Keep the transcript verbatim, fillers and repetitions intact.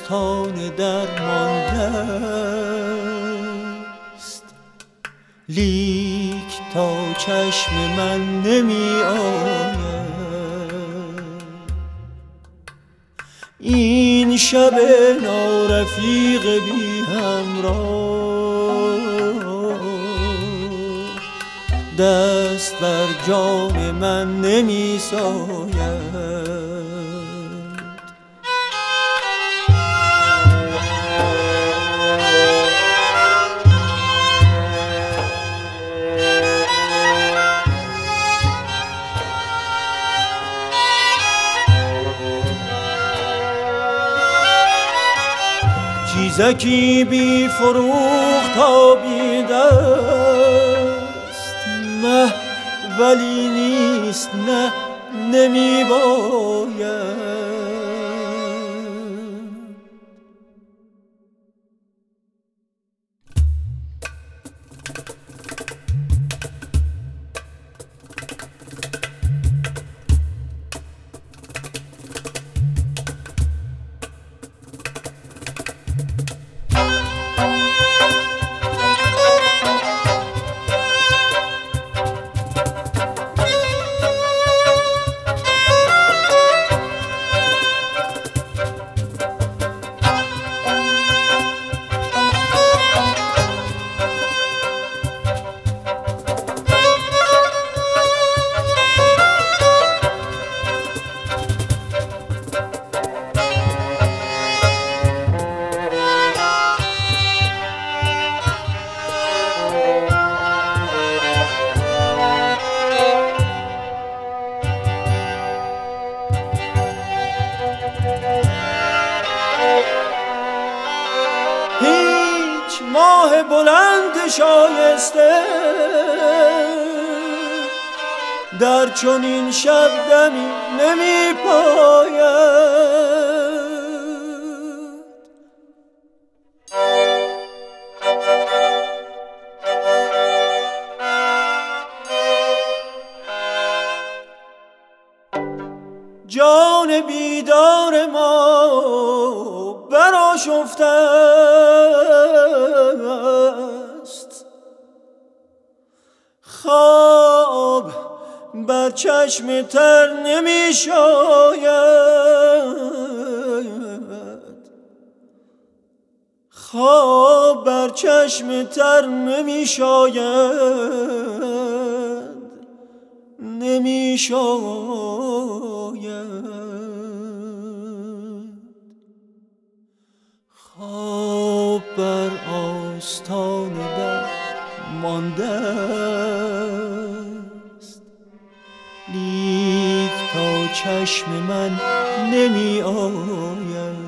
آستان درمانده است، لیک تا چشم من نمی آید. این شب نارفیق بی همراه دست بر جام من نمی ساید. چیزکی بی فروغ تابیده است، نه ولی نیست، نه نمی باید. هیچ ماه بلند شایسته در چنین شب دمی نمی پاید. جان بیدار ما برآشفته است، خواب بر چشم تر نمی شاید. خواب بر چشم تر نمی شاید، نمی شاید. خواب بر آستان در مانده است، لیک تا چشم من نمی آید.